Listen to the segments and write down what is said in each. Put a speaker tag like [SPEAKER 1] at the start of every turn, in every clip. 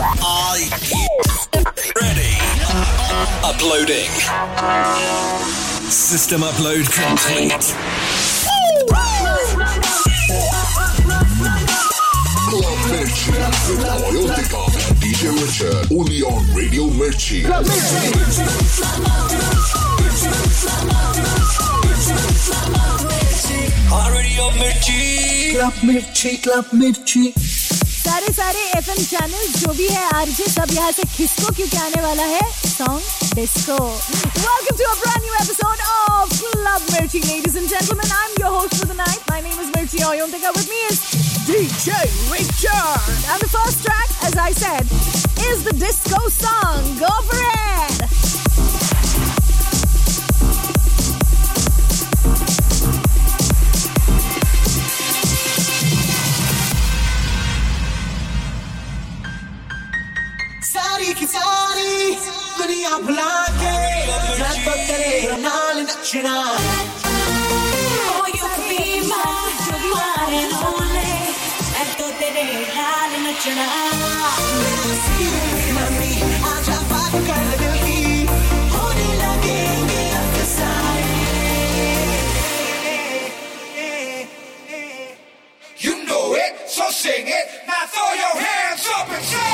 [SPEAKER 1] Are you ready? Uploading. System upload complete.
[SPEAKER 2] Club Mirchi with Ayodhya and DJ Richard. Only on Radio Mirchi. Club
[SPEAKER 1] Radio Mirchi.
[SPEAKER 3] Club Mirchi, Club Mirchi.
[SPEAKER 4] सारे FM channel जो भी है RJ सब यहाँ से खिसको क्योंकि आने वाला है song disco. Welcome to a brand new episode of Club Mirchi, ladies and gentlemen. I'm your host for the night. My name is Mirchi Ayodhya. With me is DJ Richard. And the first track, as I said, is the disco song. Go for it.
[SPEAKER 3] सारी की सारी दुनिया भुला के मैं तो तेरे नाल नचना.
[SPEAKER 5] Oh, you could be my one and only. मैं तो तेरे नाल नचना.
[SPEAKER 3] मम्मी आजा बात कर दिल की होने लगेंगे अफसाने.
[SPEAKER 6] You know it, so sing it. Now throw your hands up and say.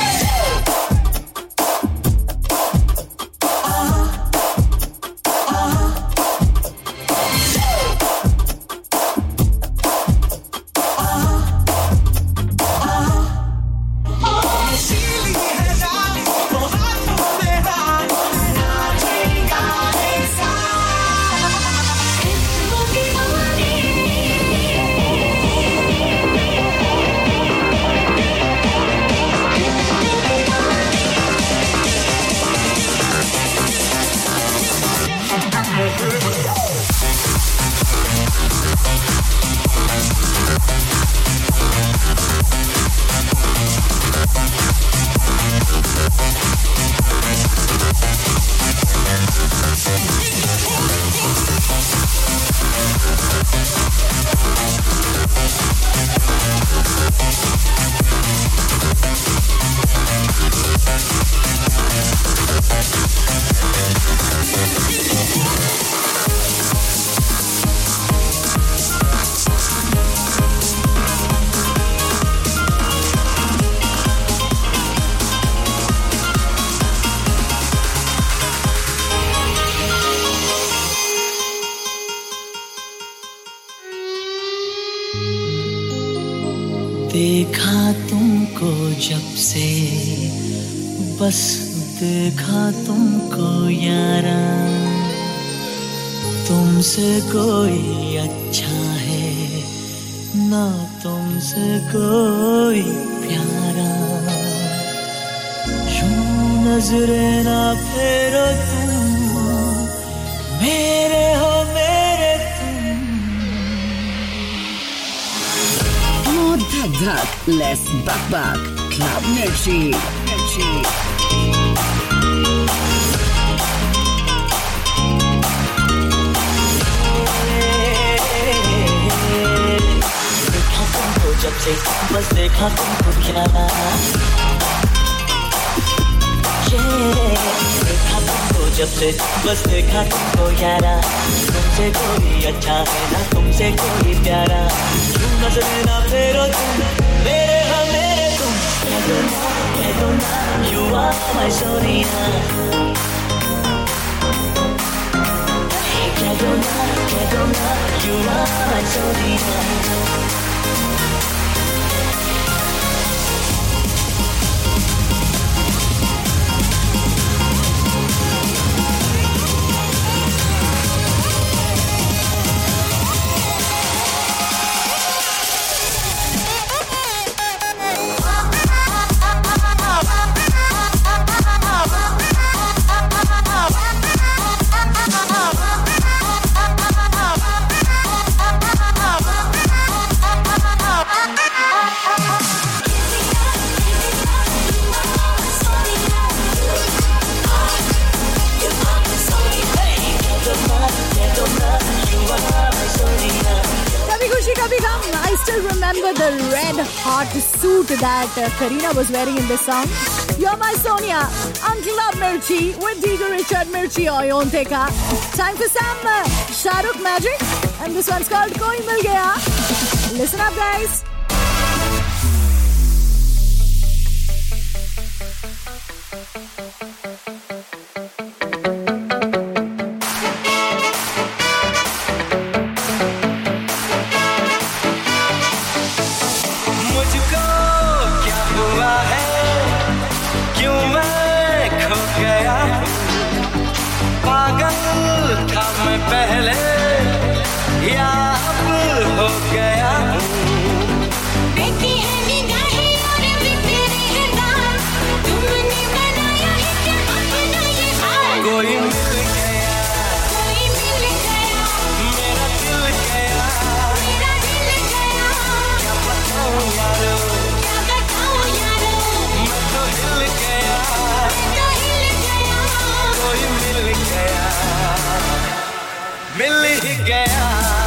[SPEAKER 7] देखा तुमको जब से बस देखा तुमको यारा. तुमसे कोई अच्छा है ना तुमसे कोई प्यारा. यूं नजरे ना फेरो तुम मेरे हो मेरे तुम.
[SPEAKER 8] Dhak dhak, less bak bak. Club Mirchi.
[SPEAKER 7] देखा तुमको जब से बस देखा तुमको यारा. देखा तुमको जब से बस देखा तुमको यारा. तुमसे कोई अच्छा है ना तुमसे कोई प्यारा. तुम नजर ना फेरो तुम मेरे हाँ मेरे तुम. कह दो ना you are my sonia. कह दो ना you are my sonia.
[SPEAKER 4] I still remember the red hot suit that Kareena was wearing in this song. You're my Sonia. I'm Club Mirchi with DJ Richard Mirchi Oyonteka. Time for some Shahrukh magic. And this one's called Koi Mil Gaya. Listen up, guys.
[SPEAKER 9] पहले या अब हो गया देखी है निगाहें और बिखरे हैं दाग तुमने बनाया है क्या अपना ये हाल कोई मिल गया मेरा दिल गया क्या बताऊं यारो मैं तो हिल गया कोई मिल गया मिल ही गया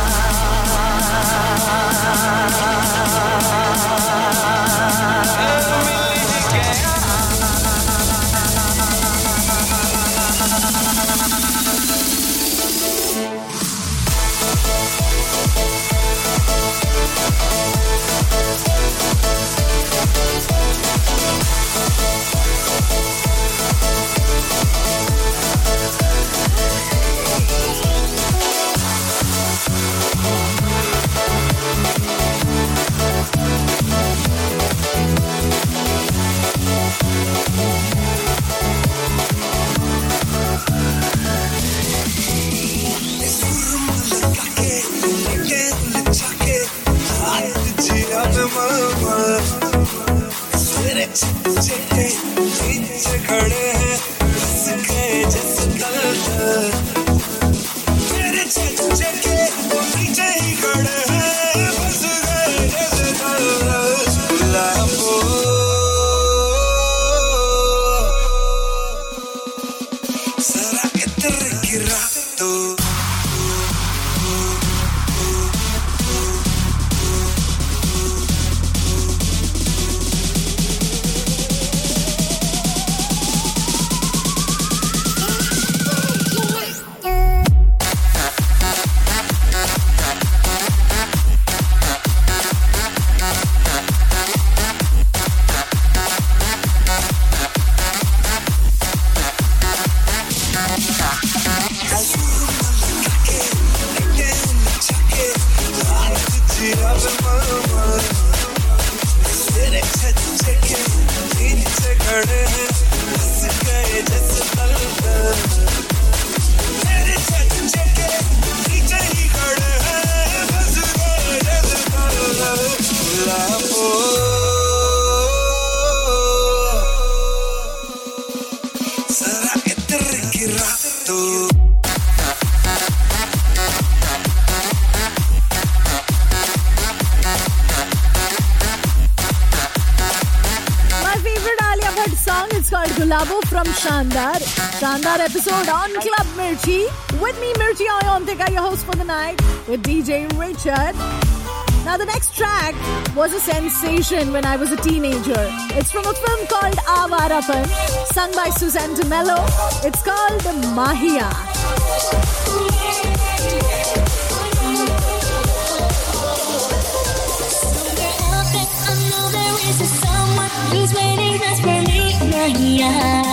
[SPEAKER 9] खड़े हैं बस गए जैसे दल मेरे छज्जे के नीचे ही खड़े हैं बस गए जैसे दल गुलाबो जरा इधर गिरा दो
[SPEAKER 4] From Shandar episode on Club Mirchi with me Mirchi Oyonteka, your host for the night with DJ Richard. Now the next track was a sensation when I was a teenager. It's from a film called Avarapan, sung by Suzanne de Mello. It's called Mahia.
[SPEAKER 5] I know there is someone who's waiting just for me, Mahia.